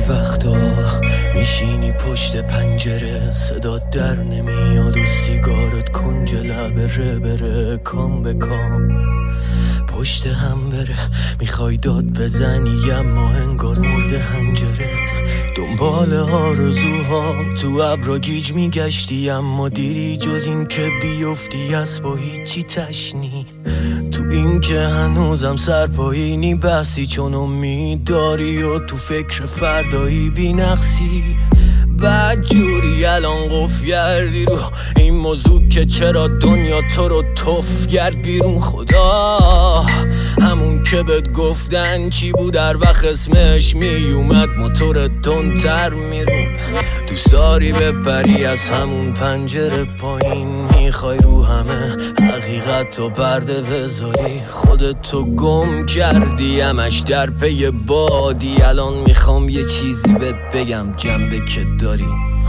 وقتا میشینی پشت پنجره، صدات در نمیاد و سیگارت کنج لبه بره کام به کام پشت هم بره. میخوای داد بزنی اما انگار مرده هنجره. دنبال آرزوها تو ابرا گیج میگشتی، اما دیدی جز این که بیفتی از با هیچی تشنی. تو این که هنوزم سرپایینی بحثی، چون امید داری و تو فکر فردایی بی نقصی. بعد جوری الان قف گردی رو این موضوع که چرا دنیا تو رو تف گرد بیرون. خدا همون که بهت گفتن چی بود در وقت اسمش میومد موتور تندتر میرون. دوست داری بپری از همون پنجره پایین، میخوای رو همه حقیقت تو پرده بذاری. خودتو گم کردی همش در پی بادی. الان میخوام یه چیزی بهت بگم جنبه که داری.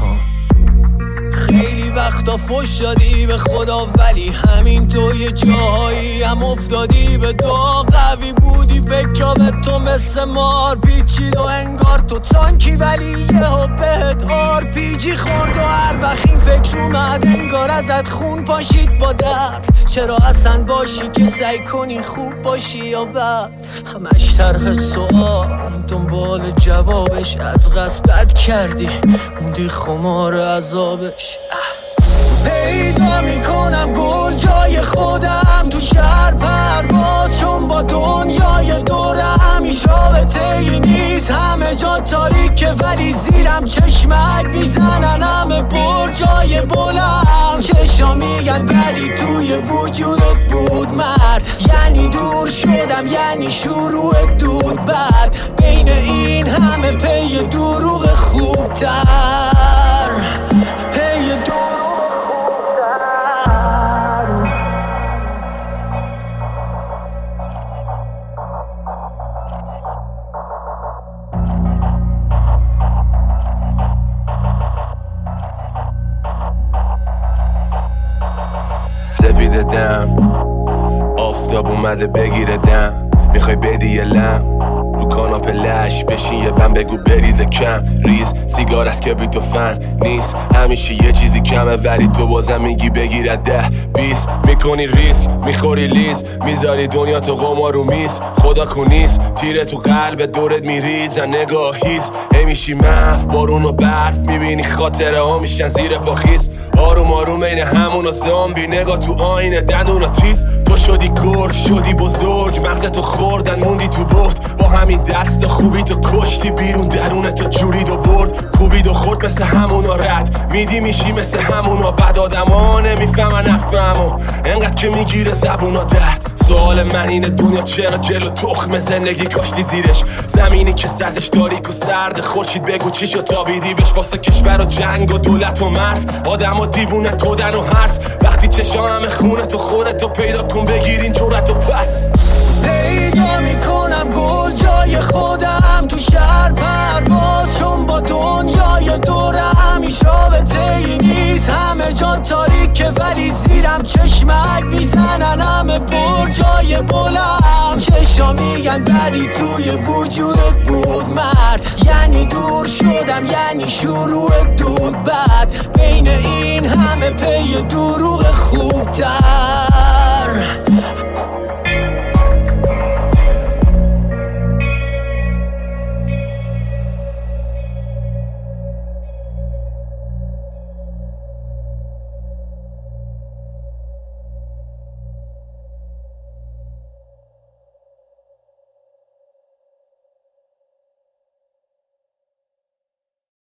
خیلی وقتا فوش دادی به خدا، ولی همین تو یه جاهایی هم افتادی به دعا. قوی بودی فکرها به تو مثل مار پیچید و انگار تو تانکی، ولی یه ها بهت آرپیجی خورد. و هر وقت این فکر اومد انگار ازت خون پاشید با درد. چرا اصلا باشی که سعی کنی خوب باشی یا بد؟ همش طرح سوال دنبال جوابش، از قصد بد کردی موندی خمار عذابش. پیدا میکنم گل جای خودم تو شهر پرواز، چون با دنیای دورم هیچ رابطه‌ای نیست. همه جا تاریکه ولی زیرم چشمک میزنن همه برجای بلند. چشا میگن بدی توی وجودت بود مرد، یعنی دور شدم یعنی شروع دود بعد. بین این همه پی دروغ خوبتر، پی دروغ. سپیده دم آفتاب اومده بگیره دم، میخوای بدی یه لم رو کاناپه لش بشین یه بم بگو بریزه کم ریز. سیگار از کبریت و فن نیست، همیشه یه چیزی کمه ولی تو بازم میگی بگیره 10-20. میکنی ریسک میخوری لیز، میذاری دنیا تو قمار رو میز. خدا کنیست تیره تو قلب دورت میریزن نگاهیست. میشی مف بارون و برف، میبینی خاطره ها میشن زیر پاخیز. آروم آروم این همون و زامبی نگاه تو آینه دندون و تیز. تو شدی گر شدی بزرگ، مغز تو خوردن موندی تو برد. با همین دست خوبی تو کشتی بیرون درون تو جورید و برد. کوبید و خورد مثل همونا رد میدی میشی مثل همونا. بد آدما نمیفهمن حرفمو انقدر که میگیره زبونا درد. سوال من اینه دنیا چرا جلو تخم زندگی کاشتی زیرش؟ زمینی که سطحش تاریک و سرد، خورشید بگو چی شد تابیدی بهش واسه کشور و جنگ و دولت و مرز. آدم و دیوونه کدن و هرز، وقتی چشا همه خونه تو خودتو پیدا کن بگیرین جورت و پس. پیدا میکنم گل جای خودم تو شهر پرواز، چون با دنیای دورم هیچ رابطه‌ای نیست. همه جا تاریکه ولی زیرم چشمک میزنن همه برجای بلند. چشا میگن بدی توی وجودت بود مرد، یعنی دور شدم یعنی شروع دود بعد. بین این همه پی دروغ خوبتر.